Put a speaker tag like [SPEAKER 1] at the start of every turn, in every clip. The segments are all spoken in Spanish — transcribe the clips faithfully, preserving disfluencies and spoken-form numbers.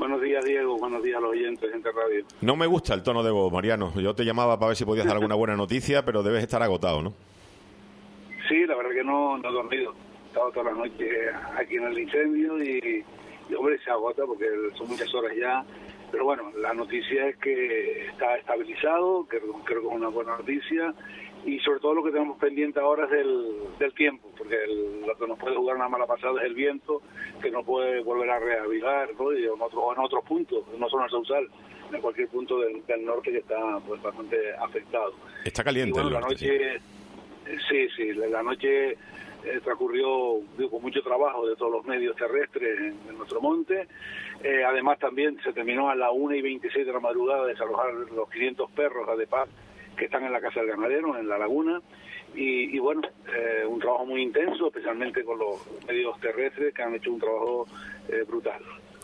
[SPEAKER 1] Buenos días, Diego. Buenos días a los oyentes de Gente Radio.
[SPEAKER 2] No me gusta el tono de voz, Mariano. Yo te llamaba para ver si podías dar alguna buena noticia, pero debes estar agotado, ¿no?
[SPEAKER 1] Sí, la verdad que no, no he dormido. He estado toda la noche aquí en el incendio y, y, hombre, se agota porque son muchas horas ya. Pero bueno, la noticia es que está estabilizado, que creo que es una buena noticia. Y sobre todo lo que tenemos pendiente ahora es del, del tiempo, porque el, lo que nos puede jugar una mala pasada es el viento, que no puede volver a reavivar, ¿no? Y en, otro, en otros puntos, no solo en el Sausal, en cualquier punto del, del norte que está pues bastante afectado.
[SPEAKER 2] Está caliente.
[SPEAKER 1] Y bueno,
[SPEAKER 2] el
[SPEAKER 1] la
[SPEAKER 2] norte,
[SPEAKER 1] noche, sí, sí, la, la noche eh, transcurrió digo, con mucho trabajo de todos los medios terrestres en, en nuestro monte. Eh, además también se terminó a la una y veintiséis de la madrugada de desalojar los quinientos perros a de paz que están en la Casa del Ganadero, en la laguna, y, y bueno, eh, un trabajo muy intenso, especialmente con los medios terrestres que han hecho un trabajo eh, brutal.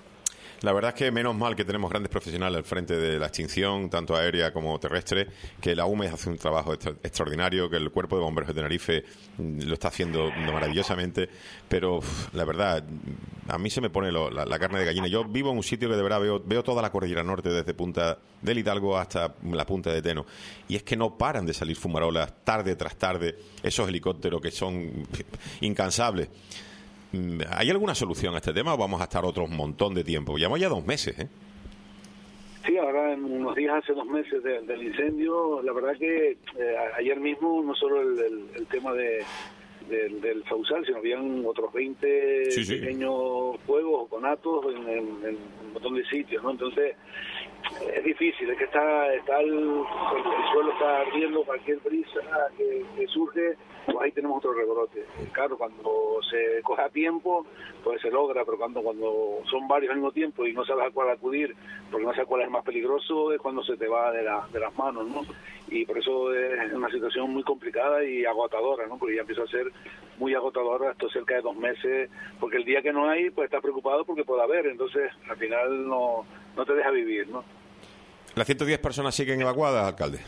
[SPEAKER 2] La verdad es que menos mal que tenemos grandes profesionales al frente de la extinción, tanto aérea como terrestre, que la U M E hace un trabajo extra extraordinario, que el Cuerpo de Bomberos de Tenerife lo está haciendo maravillosamente, pero uf, la verdad, a mí se me pone lo, la, la carne de gallina. Yo vivo en un sitio que de verdad veo, veo toda la cordillera norte, desde punta del Hidalgo hasta la punta de Teno, y es que no paran de salir fumarolas tarde tras tarde, esos helicópteros que son incansables. ¿Hay alguna solución a este tema o vamos a estar otro montón de tiempo? Llevamos ya dos meses, ¿eh?
[SPEAKER 1] Sí, ahora en unos días, hace dos meses de, del incendio, la verdad que eh, ayer mismo no solo el, el, el tema de, de, del Sausal, sino habían otros veinte sí, sí. pequeños fuegos o conatos en, en, en un montón de sitios, ¿no? Entonces, es difícil, es que está, está el, el suelo está ardiendo, cualquier brisa que, que surge, pues ahí tenemos otro rebrote. Claro, cuando se coge a tiempo, pues se logra, pero cuando cuando son varios al mismo tiempo y no sabes a cuál acudir, porque no sabes cuál es el más peligroso, es cuando se te va de, la, de las manos, ¿no? Y por eso es una situación muy complicada y agotadora, ¿no? Porque ya empieza a ser muy agotadora, esto cerca de dos meses, porque el día que no hay, pues estás preocupado porque puede haber, entonces al final no, no te deja vivir, ¿no?
[SPEAKER 2] ¿Las ciento diez personas siguen evacuadas, alcalde?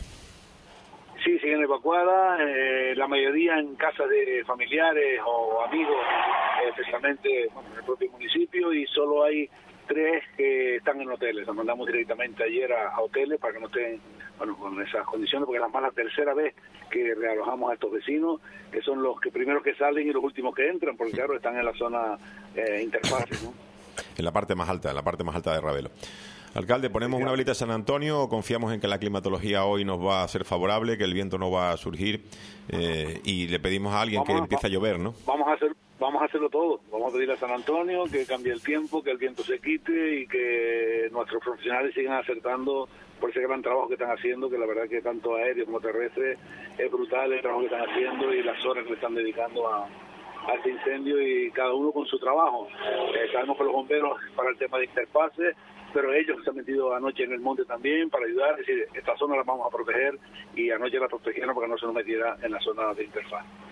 [SPEAKER 1] Sí, siguen evacuadas, eh, la mayoría en casas de familiares o amigos, eh, especialmente bueno, en el propio municipio, y solo hay tres que están en hoteles. Los mandamos directamente ayer a, a hoteles para que no estén bueno, con esas condiciones, porque es más la tercera vez que realojamos a estos vecinos, que son los que primeros que salen y los últimos que entran, porque claro, están en la zona eh, interfase, ¿no?
[SPEAKER 2] En la parte más alta, en la parte más alta de Ravelo. Alcalde, ¿ponemos una velita a San Antonio o confiamos en que la climatología hoy nos va a ser favorable, que el viento no va a surgir eh, y le pedimos a alguien vamos, que empiece a llover, ¿no?
[SPEAKER 1] Vamos a hacer vamos a hacerlo todo. Vamos a pedir a San Antonio que cambie el tiempo, que el viento se quite y que nuestros profesionales sigan acertando por ese gran trabajo que están haciendo, que la verdad que tanto aéreo como terrestre es brutal el trabajo que están haciendo y las horas que le están dedicando a a este incendio, y cada uno con su trabajo. Eh, sabemos que los bomberos para el tema de interfaces, pero ellos se han metido anoche en el monte también para ayudar, es decir, esta zona la vamos a proteger y anoche la protegieron para que no se nos metiera en la zona de interfaz.